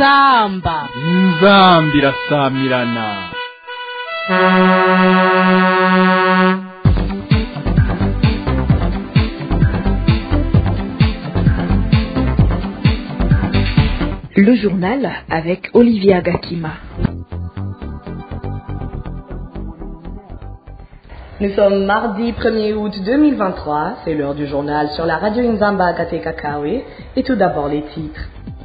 inzamba irasamirana. Le journal avec Olivia Gakima. Nous sommes mardi 1er août 2023, c'est l'heure du journal sur la radio Inzamba Gate Kakawe, et tout d'abord les titres.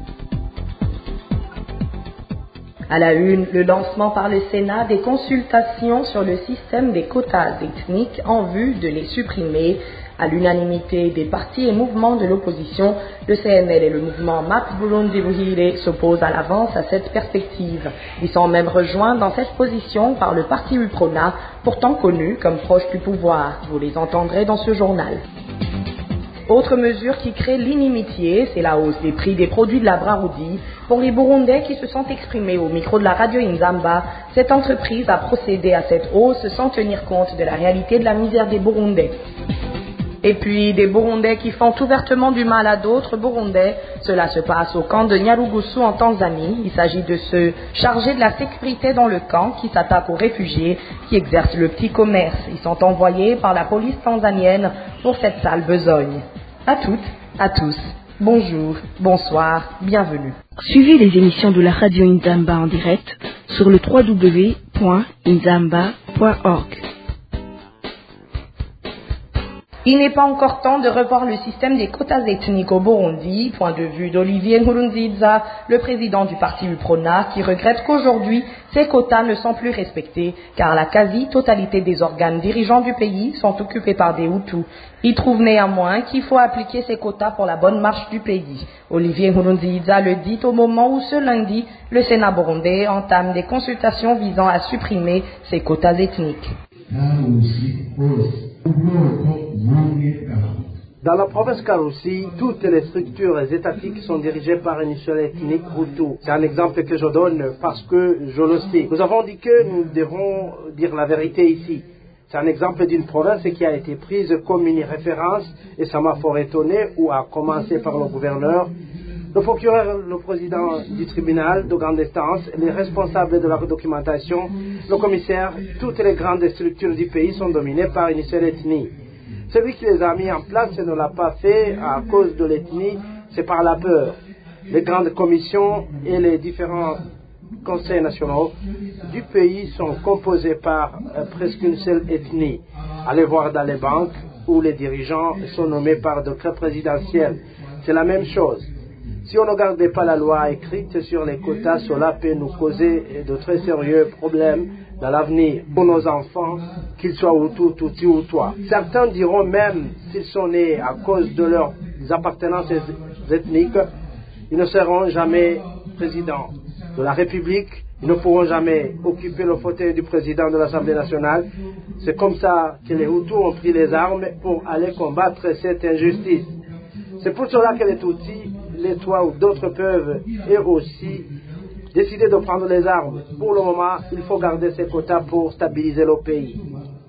À la une, le lancement par le Sénat des consultations sur le système des quotas ethniques en vue de les supprimer. À l'unanimité des partis et mouvements de l'opposition, le CNL et le mouvement MAP Burundi Buhire s'opposent à l'avance à cette perspective. Ils sont même rejoints dans cette position par le parti UPRONA, pourtant connu comme proche du pouvoir. Vous les entendrez dans ce journal. Autre mesure qui crée l'inimitié, c'est la hausse des prix des produits de la Braroudi. Pour les Burundais qui se sont exprimés au micro de la radio Inzamba, cette entreprise a procédé à cette hausse sans tenir compte de la réalité de la misère des Burundais. Et puis, des Burundais qui font ouvertement du mal à d'autres Burundais. Cela se passe au camp de Nyarugusu en Tanzanie. Il s'agit de se charger de la sécurité dans le camp qui s'attaque aux réfugiés qui exercent le petit commerce. Ils sont envoyés par la police tanzanienne pour cette sale besogne. À toutes, à tous, bonjour, bonsoir, bienvenue. Suivez les émissions de la radio Inzamba en direct sur le www.inzamba.org. Il n'est pas encore temps de revoir le système des quotas ethniques au Burundi, point de vue d'Olivier Nkurunziza, le président du parti UPRONA, qui regrette qu'aujourd'hui, ces quotas ne sont plus respectés, car la quasi-totalité des organes dirigeants du pays sont occupés par des Hutus. Il trouve néanmoins qu'il faut appliquer ces quotas pour la bonne marche du pays. Olivier Nkurunziza le dit au moment où ce lundi, le Sénat burundais entame des consultations visant à supprimer ces quotas ethniques. Dans la province Karoussi, toutes les structures étatiques sont dirigées par une seule ethnie Hutu. C'est un exemple que je donne parce que je le sais. Nous avons dit que nous devons dire la vérité ici. C'est un exemple d'une province qui a été prise comme une référence et ça m'a fort étonné, ou à commencer par le gouverneur, le procureur, le président du tribunal de grande instance, les responsables de la documentation, le commissaire, toutes les grandes structures du pays sont dominées par une seule ethnie. Celui qui les a mis en place ne l'a pas fait à cause de l'ethnie, c'est par la peur. Les grandes commissions et les différents conseils nationaux du pays sont composés par presque une seule ethnie. Allez voir dans les banques où les dirigeants sont nommés par décret présidentiel. C'est la même chose. Si on ne gardait pas la loi écrite sur les quotas, cela peut nous causer de très sérieux problèmes dans l'avenir pour nos enfants, qu'ils soient Hutus, Tutsis ou Toi. Certains diront même, s'ils sont nés à cause de leurs appartenances ethniques, ils ne seront jamais présidents de la République, ils ne pourront jamais occuper le fauteuil du président de l'Assemblée nationale. C'est comme ça que les Hutus ont pris les armes pour aller combattre cette injustice. C'est pour cela que les Tutsis, les Toi ou d'autres peuvent, eux aussi, décider de prendre les armes. Pour le moment, il faut garder ces quotas pour stabiliser le pays.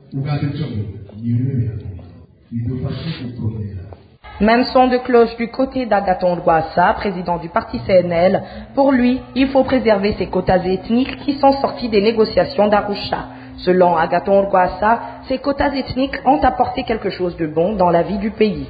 Même son de cloche du côté d'Agathon Rwasa, président du parti CNL. Pour lui, il faut préserver ces quotas ethniques qui sont sortis des négociations d'Arusha. Selon Agathon Rwasa, ces quotas ethniques ont apporté quelque chose de bon dans la vie du pays.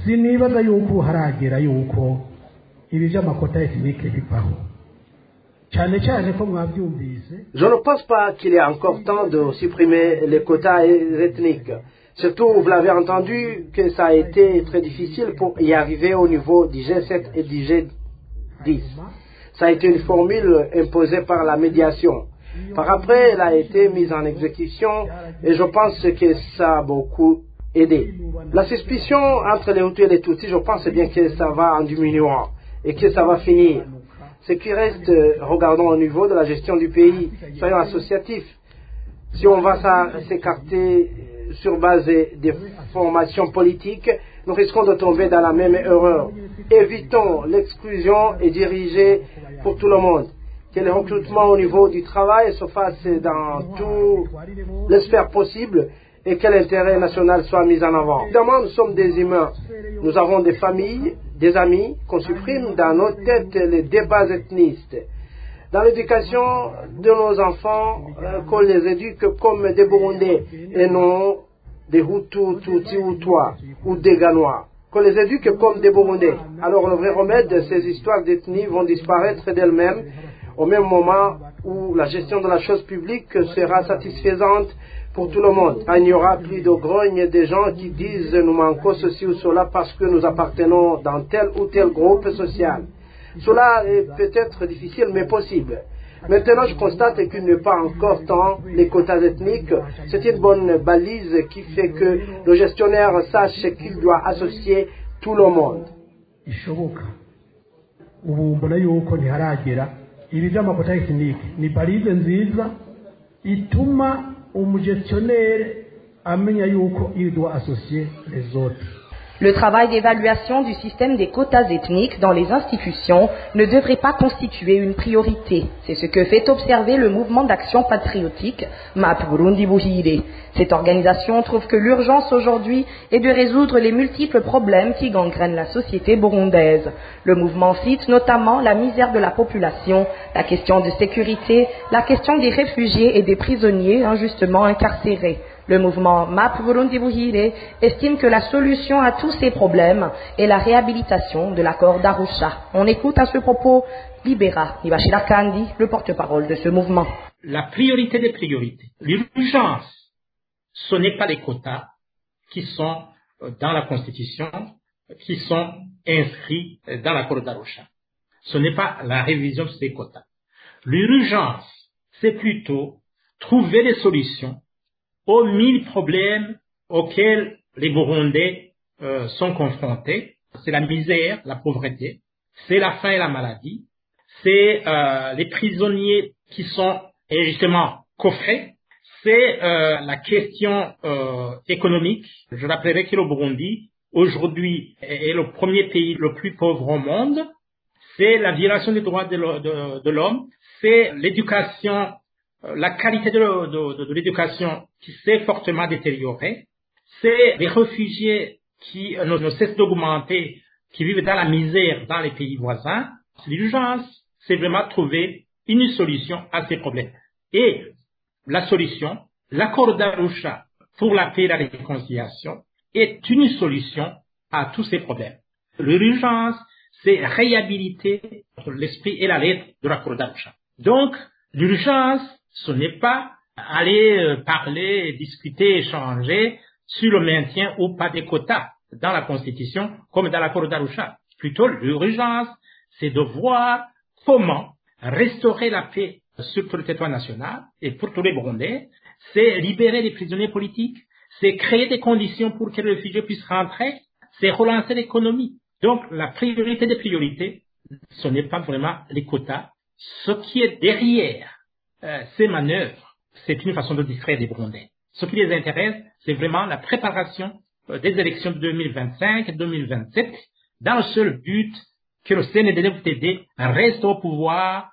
Je ne pense pas qu'il y a encore temps de supprimer les quotas ethniques. Surtout, vous l'avez entendu, que ça a été très difficile pour y arriver au niveau du G7 et du G10. Ça a été une formule imposée par la médiation. Par après, elle a été mise en exécution et je pense que ça a beaucoup aidé. La suspicion entre les Hutus et les Tutsis, je pense bien que ça va en diminuant et que ça va finir. Ce qui reste, regardons au niveau de la gestion du pays, soyons associatifs. Si on va s'écarter sur base des formations politiques, nous risquons de tomber dans la même erreur. Évitons l'exclusion et diriger pour tout le monde. Que le recrutement au niveau du travail se fasse dans toutes les sphères possibles et que l'intérêt national soit mis en avant. Évidemment, nous sommes des humains. Nous avons des familles, des amis qu'on supprime dans nos têtes les débats ethnistes. Dans l'éducation de nos enfants, qu'on les éduque comme des Burundais et non des Hutus, Tutsis ou Twa ou des Ganois. Qu'on les éduque comme des Burundais. Alors le vrai remède de ces histoires d'ethnie vont disparaître d'elles-mêmes au même moment où la gestion de la chose publique sera satisfaisante pour tout le monde. Il n'y aura plus de grogne des gens qui disent nous manquons ceci ou cela parce que nous appartenons dans tel ou tel groupe social. Cela est peut-être difficile mais possible. Maintenant, je constate qu'il n'est pas encore temps les quotas ethniques. C'est une bonne balise qui fait que le gestionnaire sache qu'il doit associer tout le monde. Ibi by'amakota tekinike ni balize nziza ituma umugestionnaire amenya yuko il doit associer les autres. Le travail d'évaluation du système des quotas ethniques dans les institutions ne devrait pas constituer une priorité. C'est ce que fait observer le mouvement d'action patriotique MAP Burundi Buhire. Cette organisation trouve que l'urgence aujourd'hui est de résoudre les multiples problèmes qui gangrènent la société burundaise. Le mouvement cite notamment la misère de la population, la question de sécurité, la question des réfugiés et des prisonniers injustement incarcérés. Le mouvement MAP Burundi Buhire estime que la solution à tous ces problèmes est la réhabilitation de l'accord d'Arusha. On écoute à ce propos Libera Nibashira Kandi, le porte-parole de ce mouvement. La priorité des priorités, l'urgence, ce n'est pas les quotas qui sont dans la Constitution, qui sont inscrits dans l'accord d'Arusha. Ce n'est pas la révision de ces quotas. L'urgence, c'est plutôt trouver des solutions aux 1000 problèmes auxquels les Burundais sont confrontés. C'est la misère, la pauvreté, c'est la faim et la maladie, c'est les prisonniers qui sont justement coffrés, c'est la question économique. Je rappellerai que le Burundi, aujourd'hui, est le premier pays le plus pauvre au monde. C'est la violation des droits de l'homme, c'est l'éducation, la qualité de l'éducation qui s'est fortement détériorée, c'est les réfugiés qui ne cessent d'augmenter, qui vivent dans la misère dans les pays voisins. L'urgence, c'est vraiment trouver une solution à ces problèmes. Et la solution, l'accord d'Arusha pour la paix et la réconciliation, est une solution à tous ces problèmes. L'urgence, c'est réhabiliter l'esprit et la lettre de l'accord d'Arusha. Donc, l'urgence, ce n'est pas aller parler, discuter, échanger sur le maintien ou pas des quotas dans la Constitution comme dans l'accord d'Arusha. Plutôt, l'urgence, c'est de voir comment restaurer la paix sur tout le territoire national et pour tous les Burundais. C'est libérer les prisonniers politiques, c'est créer des conditions pour que les réfugiés puissent rentrer, c'est relancer l'économie. Donc, la priorité des priorités, ce n'est pas vraiment les quotas. Ce qui est derrière ces manœuvres, c'est une façon de distraire les Burundais. Ce qui les intéresse, c'est vraiment la préparation des élections de 2025 et 2027 dans le seul but que le CNDD-FDD reste au pouvoir.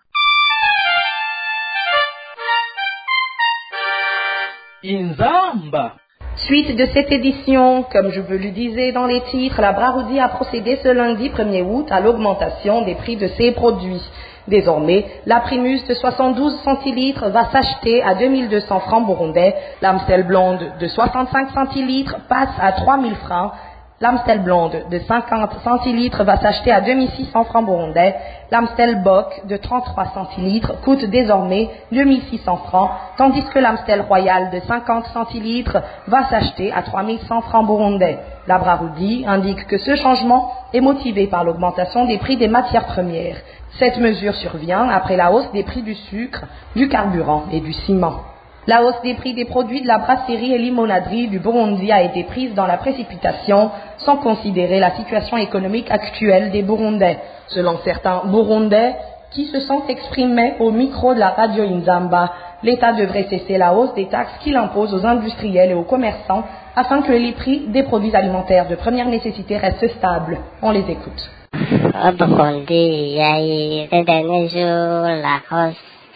Inzamba. Suite de cette édition, comme je vous le disais dans les titres, la Braroudi a procédé ce lundi 1er août à l'augmentation des prix de ses produits. Désormais, la Primus de 72 centilitres va s'acheter à 2200 francs burundais, l'Amstel blonde de 65 centilitres passe à 3000 francs, l'Amstel blonde de 50 centilitres va s'acheter à 2600 francs burundais, l'Amstel Bock de 33 centilitres coûte désormais 2600 francs, tandis que l'Amstel Royal de 50 centilitres va s'acheter à 3100 francs burundais. La Braroudi indique que ce changement est motivé par l'augmentation des prix des matières premières. Cette mesure survient après la hausse des prix du sucre, du carburant et du ciment. La hausse des prix des produits de la brasserie et limonaderie du Burundi a été prise dans la précipitation, sans considérer la situation économique actuelle des Burundais. Selon certains Burundais qui se sont exprimés au micro de la radio Inzamba, l'État devrait cesser la hausse des taxes qu'il impose aux industriels et aux commerçants afin que les prix des produits alimentaires de première nécessité restent stables. On les écoute. Au Burundi, il y a eu ces derniers jours la hausse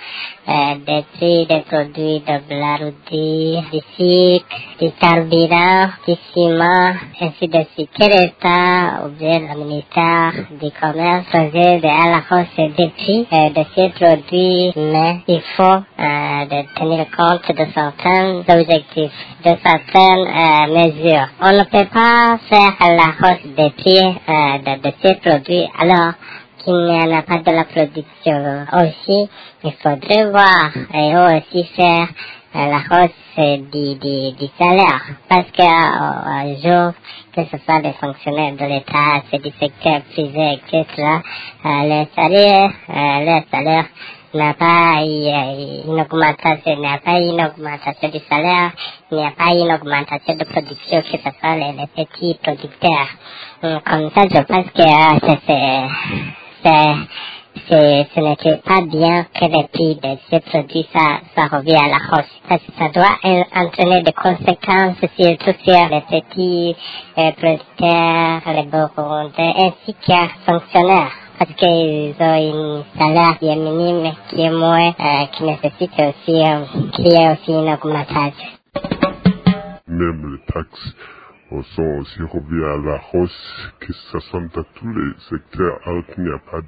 des prix des produits de Blarudi, du sucre, du carburant, du ciment, ainsi de suite. Que l'État ou bien le ministère du Commerce procède à la hausse des prix de ces produits, mais il faut de tenir compte de certains objectifs, de certaines mesures. On ne peut pas faire la hausse des prix de ces produits alors qu'il n'y en a pas de la production. Aussi, il faudrait voir et aussi faire la hausse du salaire, parce que jour, que ce soit des fonctionnaires de l'État, c'est du secteur privé, etc., les salaires n'a pas une augmentation du salaire, il n'y a pas une augmentation de production, que ce soit les petits producteurs. Comme ça, je pense que ce n'était pas bien que les prix de ces produits, ça revient à la hausse. Parce que ça doit entraîner des conséquences surtout sur les petits producteurs, les Burundais, ainsi qu'un fonctionnaire. Parce qu'ils ont un salaire qui est minime, qui est moins, qui nécessite aussi, qu'il y ait aussi une augmentation. Même les taxes sont aussi revues à la hausse, que ce soit dans tous les secteurs, alors qu'il n'y a pas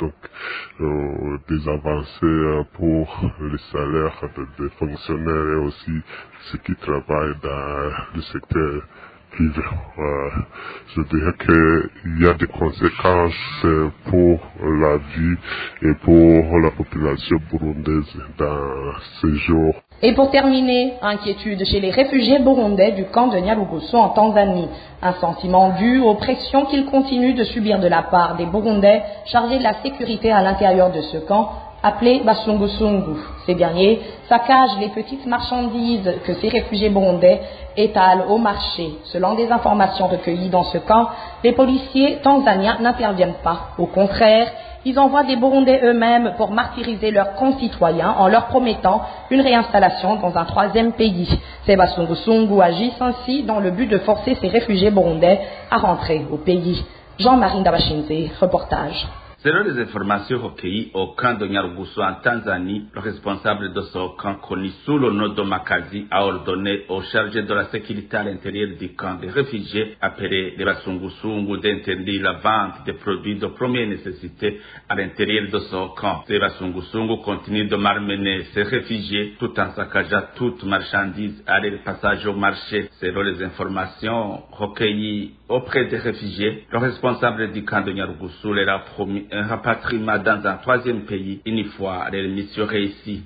des avancées pour les salaires des fonctionnaires et aussi ceux qui travaillent dans le secteur privé. Je dirais qu'il y a des conséquences pour la vie et pour la population burundaise dans ces jours. Et pour terminer, inquiétude chez les réfugiés burundais du camp de Nyarugusu en Tanzanie. Un sentiment dû aux pressions qu'ils continuent de subir de la part des Burundais chargés de la sécurité à l'intérieur de ce camp, appelé Basungusungu. Ces derniers saccagent les petites marchandises que ces réfugiés burundais étalent au marché. Selon des informations recueillies dans ce camp, les policiers tanzaniens n'interviennent pas. Au contraire, ils envoient des Burundais eux-mêmes pour martyriser leurs concitoyens en leur promettant une réinstallation dans un troisième pays. Ces Basungusungu agissent ainsi dans le but de forcer ces réfugiés burundais à rentrer au pays. Jean-Marie Ndabashinze, reportage. Selon les informations recueillies au camp de Nyarugusu en Tanzanie, le responsable de ce camp, connu sous le nom de Makazi, a ordonné aux chargés de la sécurité à l'intérieur du camp des réfugiés, appelés les Basungusungu, d'interdire la vente des produits de première nécessité à l'intérieur de ce camp. Les Basungusungu continuent de malmener ces réfugiés tout en saccageant toute marchandise à leur passage au marché. Selon les informations recueillies auprès des réfugiés, le responsable du camp de Nyarugusu leur a promis un rapatriement dans un troisième pays une fois les missions réussies.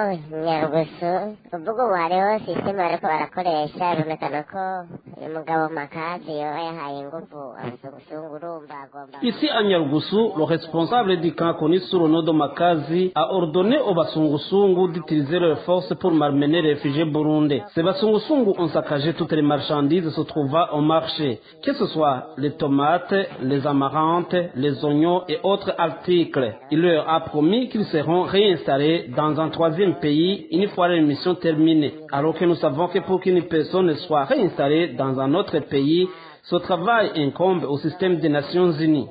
Ici à Nyarugusu, le responsable du camp connu sous le nom de Makazi a ordonné aux Basungusungu d'utiliser leurs forces pour malmener les réfugiés burundais. Ces Basungusungu ont saccagé toutes les marchandises se trouvant au marché, que ce soit les tomates, les amarantes, les oignons et autres articles. Il leur a promis qu'ils seront réinstallés dans un troisième pays une fois la mission terminée. Alors que nous savons que pour qu'une personne soit réinstallée dans un autre pays, ce travail incombe au système des Nations Unies.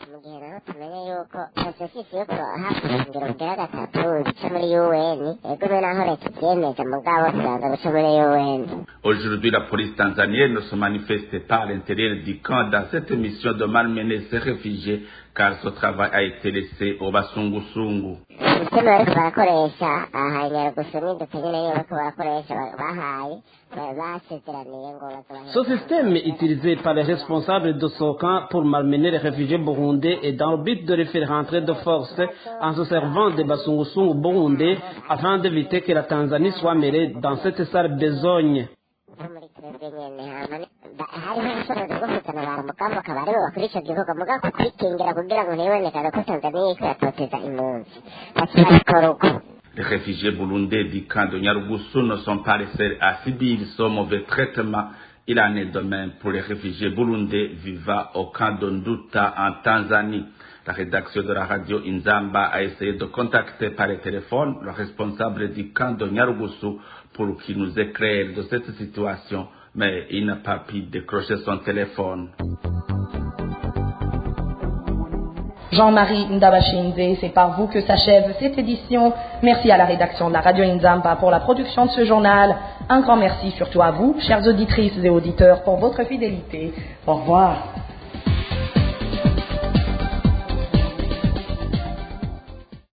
Aujourd'hui, la police tanzanienne ne se manifeste pas à l'intérieur du camp dans cette mission de malmener ces réfugiés, car ce travail a été laissé aux Basungusungu. Ce système utilisé par les responsables de ce camp pour malmener les réfugiés burundais est dans le but de les faire rentrer de force en se servant des Basungusungu burundais afin d'éviter que la Tanzanie soit mêlée dans cette sale besogne. Les réfugiés burundais du camp de Nyarugusu ne sont pas les seuls à subir ce mauvais traitement. Il en est de même pour les réfugiés burundais vivant au camp de Nduta en Tanzanie. La rédaction de la radio Inzamba a essayé de contacter par le téléphone le responsable du camp de Nyarugusu pour qu'il nous éclaire de cette situation, mais il n'a pas pu décrocher son téléphone. Jean-Marie Ndabashinde, c'est par vous que s'achève cette édition. Merci à la rédaction de la Radio Inzamba pour la production de ce journal. Un grand merci surtout à vous, chères auditrices et auditeurs, pour votre fidélité. Au revoir.